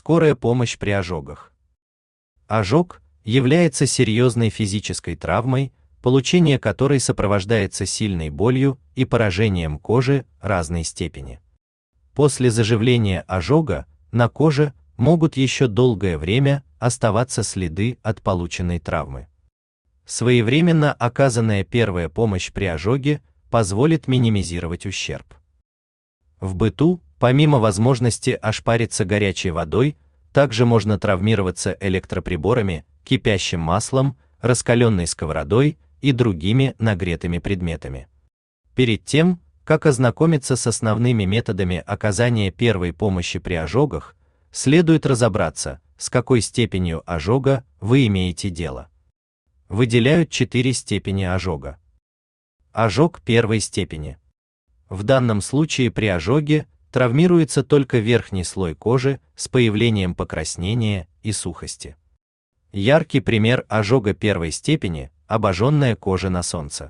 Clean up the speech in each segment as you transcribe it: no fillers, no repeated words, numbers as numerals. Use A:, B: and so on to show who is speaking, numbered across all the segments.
A: Скорая помощь при ожогах. Ожог является серьезной физической травмой, получение которой сопровождается сильной болью и поражением кожи разной степени. После заживления ожога на коже могут еще долгое время оставаться следы от полученной травмы. Своевременно оказанная первая помощь при ожоге позволит минимизировать ущерб. В быту, помимо возможности ошпариться горячей водой, также можно травмироваться электроприборами, кипящим маслом, раскаленной сковородой и другими нагретыми предметами. Перед тем, как ознакомиться с основными методами оказания первой помощи при ожогах, следует разобраться, с какой степенью ожога вы имеете дело. Выделяют 4 степени ожога. Ожог первой степени. В данном случае при ожоге травмируется только верхний слой кожи с появлением покраснения и сухости. Яркий пример ожога первой степени – обожженная кожа на солнце.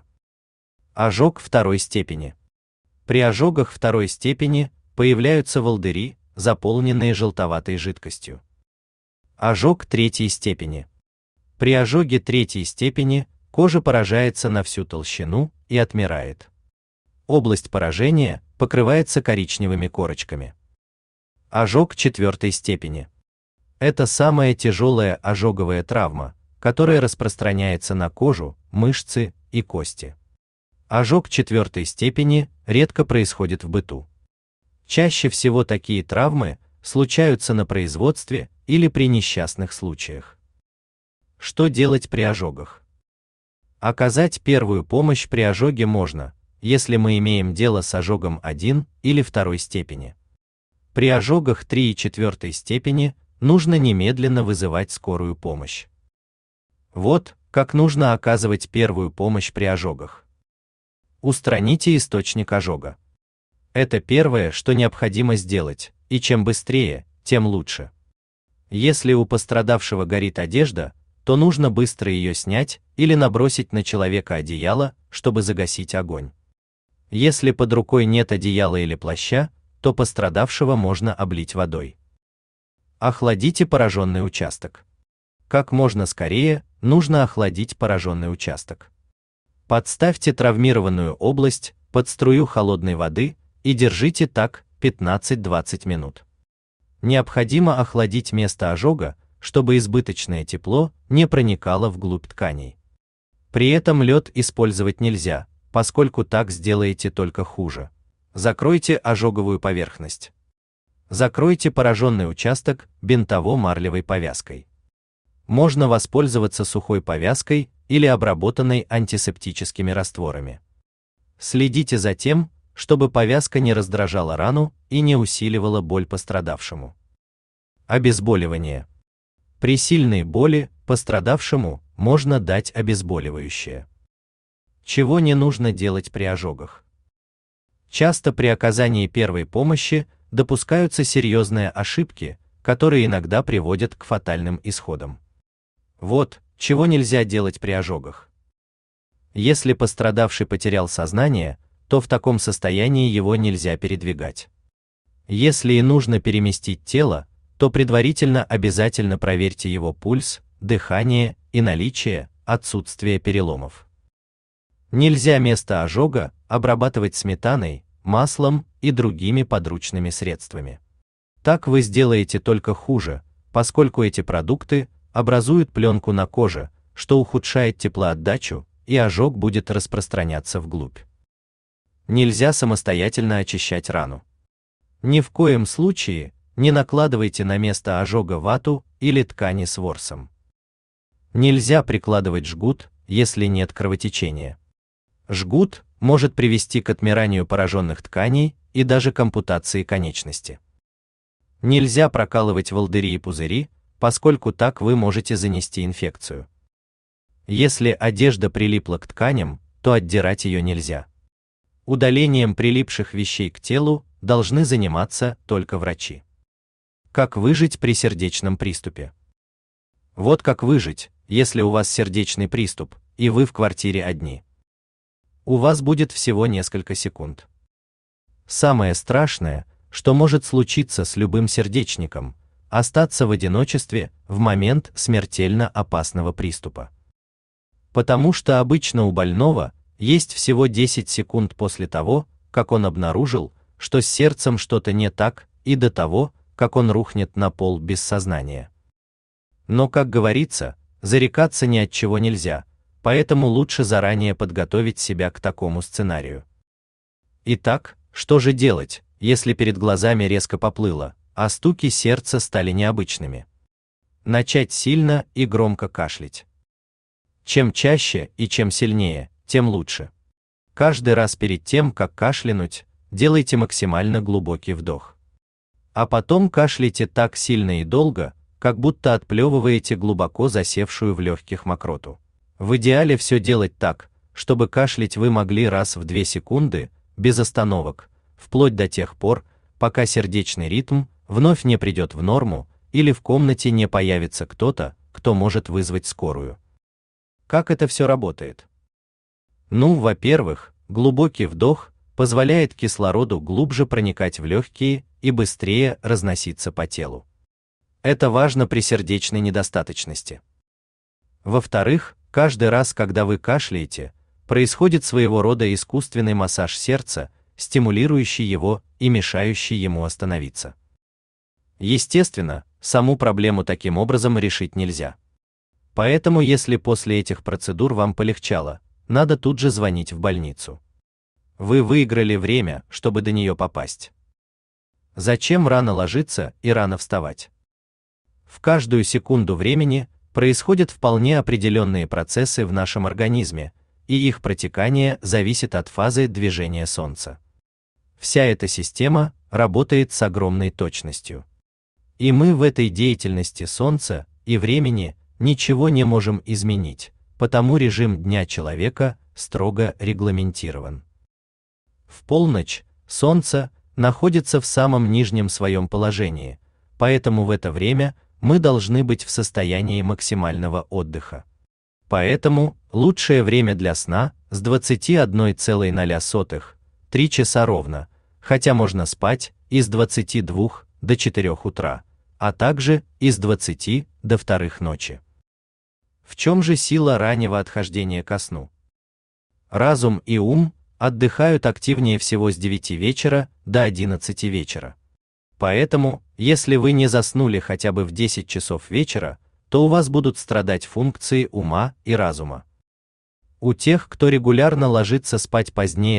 A: Ожог второй степени. При ожогах второй степени появляются волдыри, заполненные желтоватой жидкостью. Ожог третьей степени. При ожоге третьей степени кожа поражается на всю толщину и отмирает. Область поражения покрывается коричневыми корочками. Ожог четвертой степени. Это самая тяжелая ожоговая травма, которая распространяется на кожу, мышцы и кости. Ожог четвертой степени редко происходит в быту. Чаще всего такие травмы случаются на производстве или при несчастных случаях. Что делать при ожогах? Оказать первую помощь при ожоге можно, если мы имеем дело с ожогом 1 или 2 степени. При ожогах 3 и 4 степени нужно немедленно вызывать скорую помощь. Вот как нужно оказывать первую помощь при ожогах. Устраните источник ожога. Это первое, что необходимо сделать, и чем быстрее, тем лучше. Если у пострадавшего горит одежда, то нужно быстро ее снять или набросить на человека одеяло, чтобы загасить огонь. Если под рукой нет одеяла или плаща, то пострадавшего можно облить водой. Охладите пораженный участок. Как можно скорее нужно охладить пораженный участок. Подставьте травмированную область под струю холодной воды и держите так 15-20 минут. Необходимо охладить место ожога, чтобы избыточное тепло не проникало вглубь тканей. При этом лед использовать нельзя, поскольку так сделаете только хуже. Закройте ожоговую поверхность. Закройте пораженный участок бинтово-марлевой повязкой. Можно воспользоваться сухой повязкой или обработанной антисептическими растворами. Следите за тем, чтобы повязка не раздражала рану и не усиливала боль пострадавшему. Обезболивание. При сильной боли пострадавшему можно дать обезболивающее. Чего не нужно делать при ожогах? Часто при оказании первой помощи допускаются серьезные ошибки, которые иногда приводят к фатальным исходам. Вот, чего нельзя делать при ожогах. Если пострадавший потерял сознание, то в таком состоянии его нельзя передвигать. Если и нужно переместить тело, то предварительно обязательно проверьте его пульс, дыхание и наличие, отсутствие переломов. Нельзя место ожога обрабатывать сметаной, маслом и другими подручными средствами. Так вы сделаете только хуже, поскольку эти продукты образуют пленку на коже, что ухудшает теплоотдачу, и ожог будет распространяться вглубь. Нельзя самостоятельно очищать рану. Ни в коем случае не накладывайте на место ожога вату или ткани с ворсом. Нельзя прикладывать жгут, если нет кровотечения. Жгут может привести к отмиранию пораженных тканей и даже к ампутации конечности. Нельзя прокалывать волдыри и пузыри, поскольку так вы можете занести инфекцию. Если одежда прилипла к тканям, то отдирать ее нельзя. Удалением прилипших вещей к телу должны заниматься только врачи. Как выжить при сердечном приступе? Вот как выжить, если у вас сердечный приступ, и вы в квартире одни. У вас будет всего несколько секунд. Самое страшное, что может случиться с любым сердечником, остаться в одиночестве в момент смертельно опасного приступа. Потому что обычно у больного есть всего 10 секунд после того, как он обнаружил, что с сердцем что-то не так, и до того, как он рухнет на пол без сознания. Но, как говорится, зарекаться ни от чего нельзя, поэтому лучше заранее подготовить себя к такому сценарию. Итак, что же делать, если перед глазами резко поплыло, а стуки сердца стали необычными? Начать сильно и громко кашлять. Чем чаще и чем сильнее, тем лучше. Каждый раз перед тем, как кашлянуть, делайте максимально глубокий вдох. А потом кашляйте так сильно и долго, как будто отплевываете глубоко засевшую в легких мокроту. В идеале все делать так, чтобы кашлять вы могли раз в 2 секунды, без остановок, вплоть до тех пор, пока сердечный ритм вновь не придет в норму или в комнате не появится кто-то, кто может вызвать скорую. Как это все работает? Ну, во-первых, глубокий вдох позволяет кислороду глубже проникать в легкие и быстрее разноситься по телу. Это важно при сердечной недостаточности. Во-вторых, каждый раз, когда вы кашляете, происходит своего рода искусственный массаж сердца, стимулирующий его и мешающий ему остановиться. Естественно, саму проблему таким образом решить нельзя. Поэтому, если после этих процедур вам полегчало, надо тут же звонить в больницу. Вы выиграли время, чтобы до нее попасть. Зачем рано ложиться и рано вставать? В каждую секунду времени происходят вполне определенные процессы в нашем организме, и их протекание зависит от фазы движения Солнца. Вся эта система работает с огромной точностью. И мы в этой деятельности Солнца и времени ничего не можем изменить, потому режим дня человека строго регламентирован. В полночь Солнце находится в самом нижнем своем положении, поэтому в это время мы должны быть в состоянии максимального отдыха. Поэтому лучшее время для сна с 21,0 3 часа ровно, хотя можно спать и с 22 до 4 утра, а также и с 20 до 2 ночи. В чем же сила раннего отхождения ко сну? Разум и ум отдыхают активнее всего с 9 вечера до 11 вечера. Поэтому, если вы не заснули хотя бы в 10 часов вечера, то у вас будут страдать функции ума и разума. У тех, кто регулярно ложится спать позднее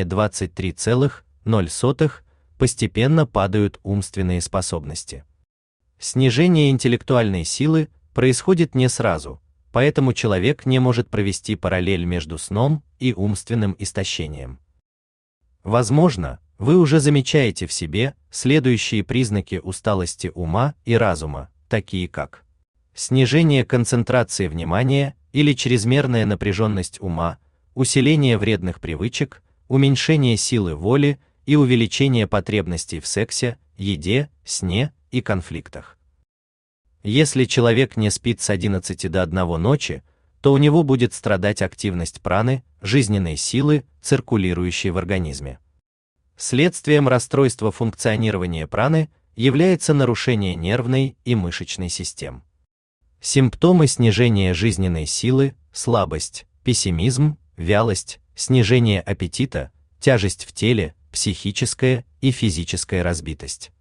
A: 23,0, постепенно падают умственные способности. Снижение интеллектуальной силы происходит не сразу, поэтому человек не может провести параллель между сном и умственным истощением. Возможно, вы уже замечаете в себе следующие признаки усталости ума и разума, такие как снижение концентрации внимания или чрезмерная напряженность ума, усиление вредных привычек, уменьшение силы воли и увеличение потребностей в сексе, еде, сне и конфликтах. Если человек не спит с 11 до 1 ночи, то у него будет страдать активность праны, жизненной силы, циркулирующей в организме. Следствием расстройства функционирования праны является нарушение нервной и мышечной систем. Симптомы снижения жизненной силы, слабость, пессимизм, вялость, снижение аппетита, тяжесть в теле, психическая и физическая разбитость.